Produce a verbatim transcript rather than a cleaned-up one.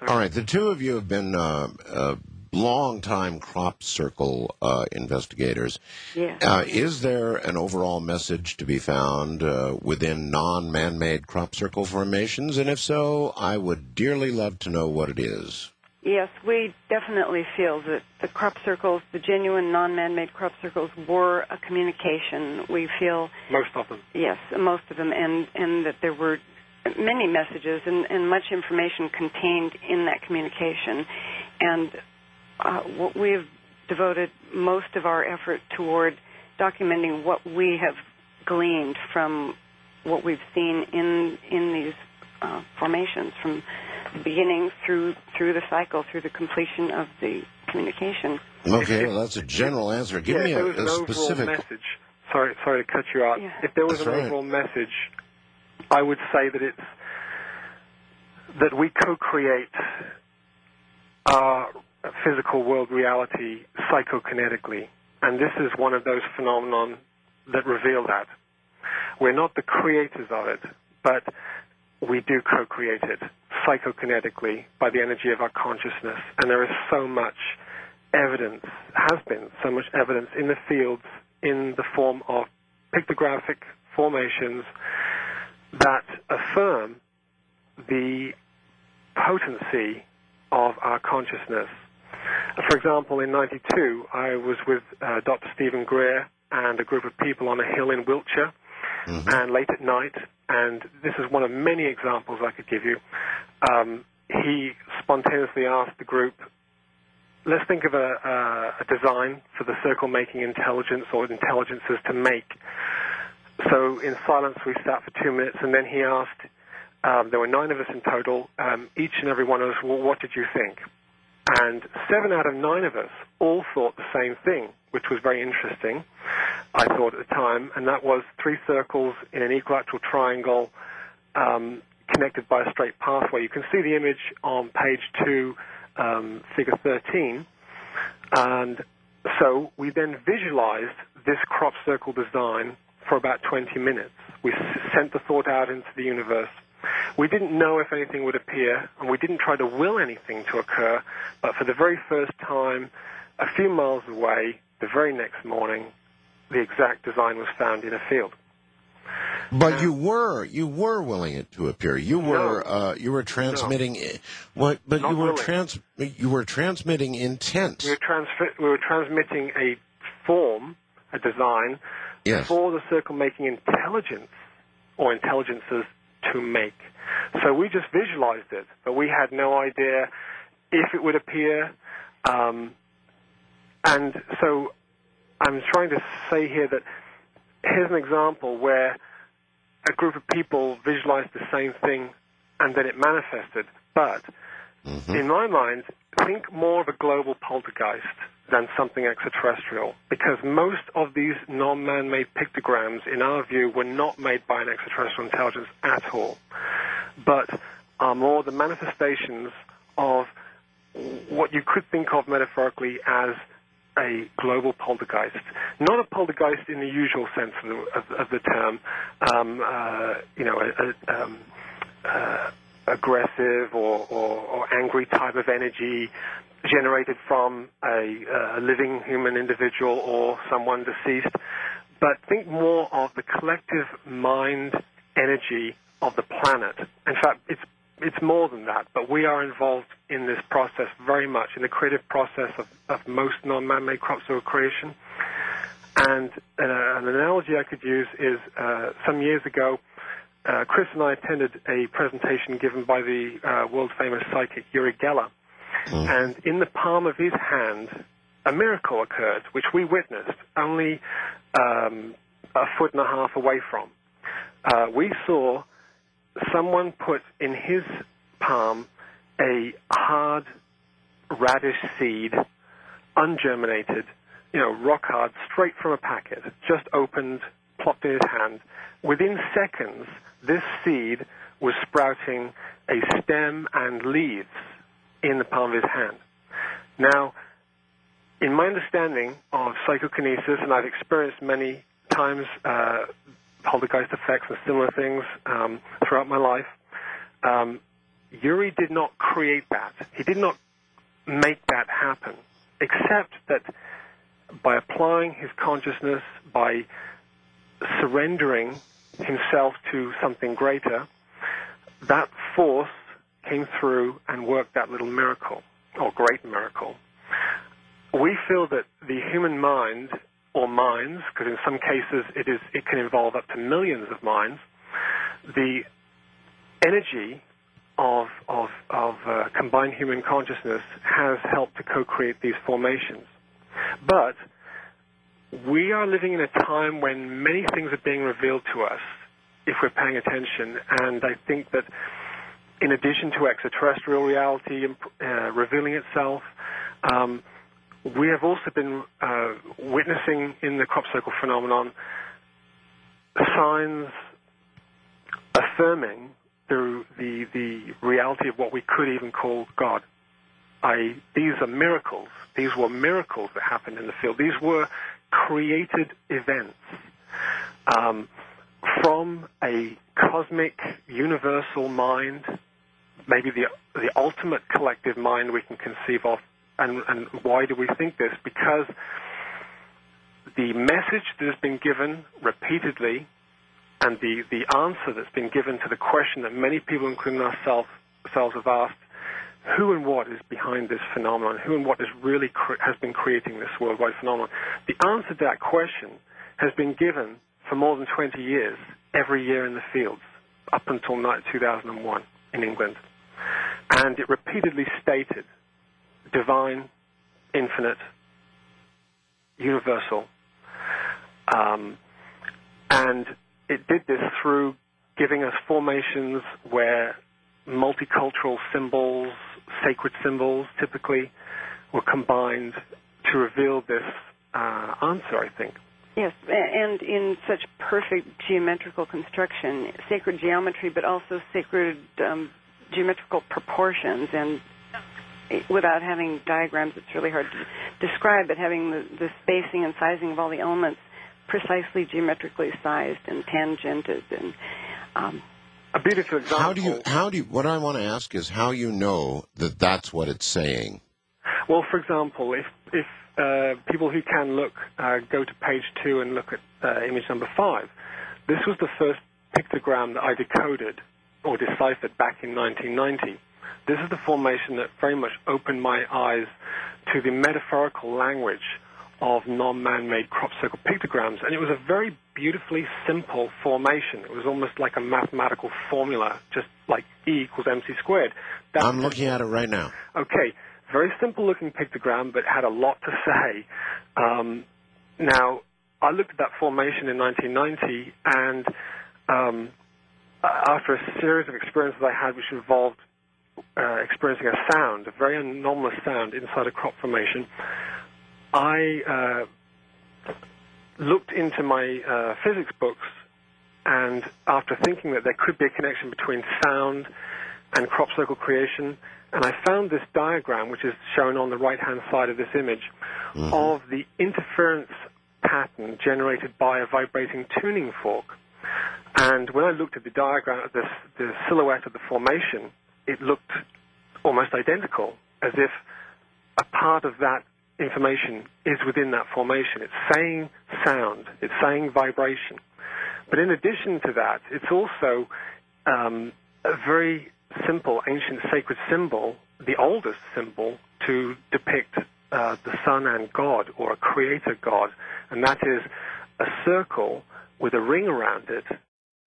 All right, the two of you have been uh, uh, long-time crop circle uh, investigators. Yes. Uh, is there an overall message to be found uh, within non-man-made crop circle formations? And if so, I would dearly love to know what it is. Yes, we definitely feel that the crop circles, the genuine non-man-made crop circles, were a communication. We feel... Most of them. Yes, most of them, and, and that there were many messages and, and much information contained in that communication. And uh, what we've devoted most of our effort toward documenting what we have gleaned from what we've seen in in these uh, formations, from the beginning through through the cycle, through the completion of the communication. Okay, well, that's a general answer. Give yeah, me if a, there was an a overall specific message. Sorry, sorry to cut you out. Yeah. If there was That's an right. overall message, I would say that it's that we co-create our physical world reality psychokinetically, and this is one of those phenomenon that reveal that. We're not the creators of it, but we do co-create it psychokinetically by the energy of our consciousness, and there is so much evidence, has been so much evidence in the fields in the form of pictographic formations that affirm the potency of our consciousness. For example, in ninety-two, I was with uh, Doctor Stephen Greer and a group of people on a hill in Wiltshire, mm-hmm. and late at night, and this is one of many examples I could give you, um, he spontaneously asked the group, let's think of a, a, a design for the circle-making intelligence or intelligences to make. So in silence we sat for two minutes, and then he asked, um, there were nine of us in total, um, each and every one of us, well, what did you think? And seven out of nine of us all thought the same thing, which was very interesting, I thought at the time, and that was three circles in an equilateral triangle um, connected by a straight pathway. You can see the image on page two, um, figure thirteen. And so we then visualized this crop circle design for about twenty minutes. We s- sent the thought out into the universe. We didn't know if anything would appear, and we didn't try to will anything to occur, but for the very first time, a few miles away, the very next morning, the exact design was found in a field. But now, you were you were willing it to appear. You were no, uh, you were transmitting no, what? But not you were willing. trans you were transmitting intent. We were, transfer- we were transmitting a form, a design, yes. for the circle-making intelligence or intelligences to make. So we just visualized it, but we had no idea if it would appear. Um, and so I'm trying to say here that here's an example where a group of people visualized the same thing and then it manifested. But mm-hmm. in my mind, think more of a global poltergeist than something extraterrestrial, because most of these non-man-made pictograms, in our view, were not made by an extraterrestrial intelligence at all, but are more the manifestations of what you could think of metaphorically as a global poltergeist. Not a poltergeist in the usual sense of the, of, of the term, um, uh, you know, a, a, um, uh, aggressive or, or, or angry type of energy generated from a, a living human individual or someone deceased, but think more of the collective mind energy of the planet. In fact, it's it's more than that, but we are involved in this process very much, in the creative process of, of most non-man-made crop circle creation. And uh, an analogy I could use is uh, some years ago, uh, Chris and I attended a presentation given by the uh, world-famous psychic Uri Geller. Mm. And in the palm of his hand, a miracle occurred, which we witnessed only um, a foot and a half away from. Uh, we saw someone put in his palm a hard radish seed, ungerminated, you know, rock hard, straight from a packet, just opened, plopped in his hand. Within seconds, this seed was sprouting a stem and leaves in the palm of his hand. Now, in my understanding of psychokinesis, and I've experienced many times uh, poltergeist effects and similar things um, throughout my life, um, Uri did not create that. He did not make that happen, except that by applying his consciousness, by surrendering himself to something greater, that force came through and worked that little miracle, or great miracle. We feel that the human mind, or minds, because in some cases it is it can involve up to millions of minds, the energy of of, of uh, combined human consciousness has helped to co-create these formations. But we are living in a time when many things are being revealed to us if we're paying attention, and I think that in addition to extraterrestrial reality uh, revealing itself, um, we have also been uh, witnessing in the crop circle phenomenon signs affirming the, the, the reality of what we could even call God. I, these are miracles. These were miracles that happened in the field. These were created events um, from a cosmic, universal mind, maybe the the ultimate collective mind we can conceive of. And, and why do we think this? Because the message that has been given repeatedly, and the, the answer that's been given to the question that many people, including ourselves, ourselves have asked, who and what is behind this phenomenon? Who and what is really cre- has been creating this worldwide phenomenon? The answer to that question has been given for more than twenty years, every year in the fields, up until two thousand one in England. And it repeatedly stated, divine, infinite, universal. Um, and it did this through giving us formations where multicultural symbols, sacred symbols typically, were combined to reveal this uh, answer, I think. Yes, and in such perfect geometrical construction, sacred geometry, but also sacred um, geometrical proportions, and without having diagrams, it's really hard to describe, but having the, the spacing and sizing of all the elements precisely geometrically sized and tangented. And um, a beautiful example. How do you? How do you? What I want to ask is how you know that that's what it's saying. Well, for example, if if uh, people who can look uh, go to page two and look at uh, image number five, this was the first pictogram that I decoded or deciphered back in nineteen ninety. This is the formation that very much opened my eyes to the metaphorical language of non-man-made crop circle pictograms, and it was a very beautifully simple formation. It was almost like a mathematical formula, just like E equals mc squared. That's I'm looking at it right now. Okay, very simple-looking pictogram, but had a lot to say. Um, now, I looked at that formation in nineteen ninety, and um, after a series of experiences I had, which involved uh, experiencing a sound, a very anomalous sound inside a crop formation, I uh, looked into my uh, physics books, and after thinking that there could be a connection between sound and crop circle creation, and I found this diagram, which is shown on the right-hand side of this image, mm-hmm. of the interference pattern generated by a vibrating tuning fork. And when I looked at the diagram, at the, the silhouette of the formation, it looked almost identical, as if a part of that information is within that formation. It's saying sound, it's saying vibration. But in addition to that, it's also um, a very simple ancient sacred symbol, the oldest symbol to depict uh, the sun and God, or a creator God, and that is a circle with a ring around it